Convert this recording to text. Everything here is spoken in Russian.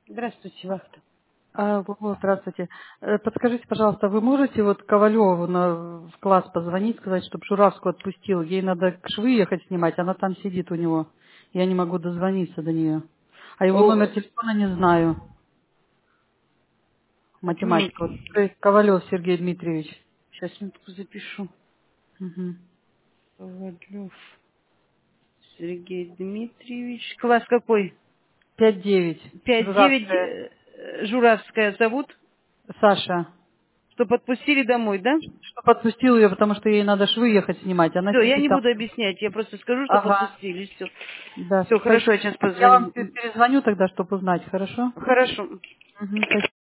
Здравствуйте, вахта. Здравствуйте. Подскажите, пожалуйста, вы можете вот Ковалеву в класс позвонить, сказать, чтобы Журавскую отпустил? Ей надо швы ехать снимать, она там сидит у него. Я не могу дозвониться до нее. А его номер О, телефона не знаю. Математика. Вот. Ковалев Сергей Дмитриевич. сейчас минутку запишу. Угу. Ковалев Сергей Дмитриевич. Класс какой? 5-9. 5-9. Журавская. Журавская зовут. Саша. Что подпустили домой, да? Чтобы отпустил ее, потому что ей надо швы ехать снимать. Она Все, я сидит не там. буду объяснять. Я просто скажу, что Ага. подпустили. Все. Да, Все, хорошо, спасибо. я сейчас Я вам позвоню. перезвоню тогда, чтобы узнать, хорошо? Хорошо. Угу, спасибо.